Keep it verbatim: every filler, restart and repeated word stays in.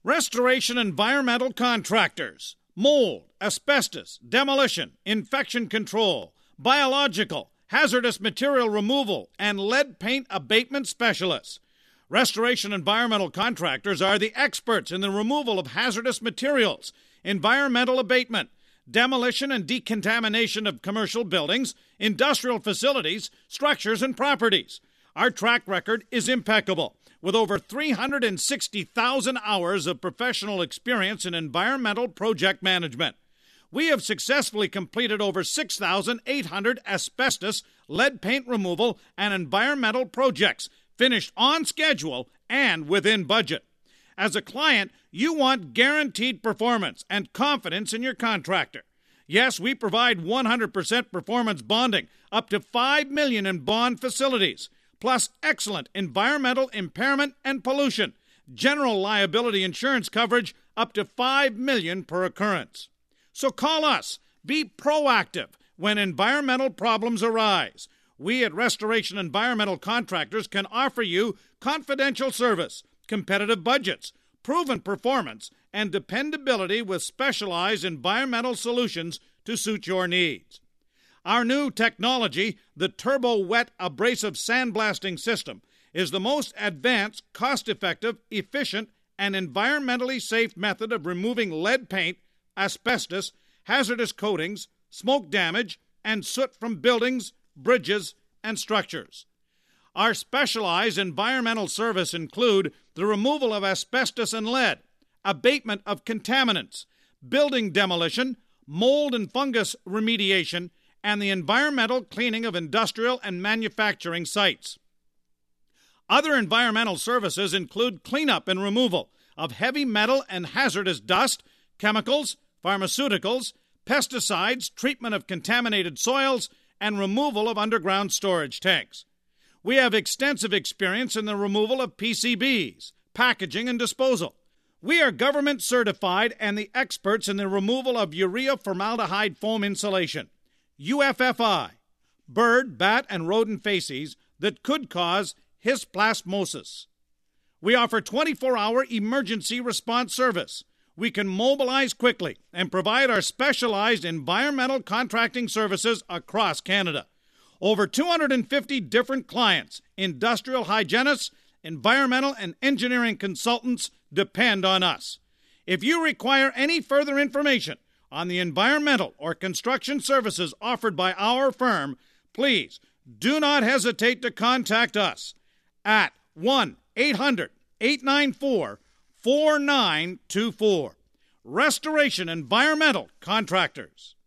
Restoration Environmental Contractors. Mold, asbestos, demolition, infection control, biological, hazardous material removal, and lead paint abatement specialists. Restoration Environmental Contractors are the experts in the removal of hazardous materials, environmental abatement, demolition and decontamination of commercial buildings, industrial facilities, structures, and properties. Our track record is impeccable, with over three hundred sixty thousand hours of professional experience in environmental project management. We have successfully completed over six thousand eight hundred asbestos, lead paint removal, and environmental projects, finished on schedule and within budget. As a client, you want guaranteed performance and confidence in your contractor. Yes, we provide one hundred percent performance bonding, up to five million dollars in bond facilities, plus excellent environmental impairment and pollution, general liability insurance coverage up to five million dollars per occurrence. So call us. Be proactive when environmental problems arise. We at Restoration Environmental Contractors can offer you confidential service, competitive budgets, proven performance, and dependability with specialized environmental solutions to suit your needs. Our new technology, the Turbo Wet Abrasive Sandblasting System, is the most advanced, cost-effective, efficient, and environmentally safe method of removing lead paint, asbestos, hazardous coatings, smoke damage, and soot from buildings, bridges, and structures. Our specialized environmental service include the removal of asbestos and lead, abatement of contaminants, building demolition, mold and fungus remediation, and the environmental cleaning of industrial and manufacturing sites. Other environmental services include cleanup and removal of heavy metal and hazardous dust, chemicals, pharmaceuticals, pesticides, treatment of contaminated soils, and removal of underground storage tanks. We have extensive experience in the removal of P C Bs, packaging, and disposal. We are government certified and the experts in the removal of urea formaldehyde foam insulation, U F F I, bird, bat, and rodent feces that could cause hisplasmosis. We offer twenty-four hour emergency response service. We can mobilize quickly and provide our specialized environmental contracting services across Canada. Over two hundred fifty different clients, industrial hygienists, environmental and engineering consultants depend on us. If you require any further information on the environmental or construction services offered by our firm, please do not hesitate to contact us at one eight hundred eight nine four four nine two four. Restoration Environmental Contractors.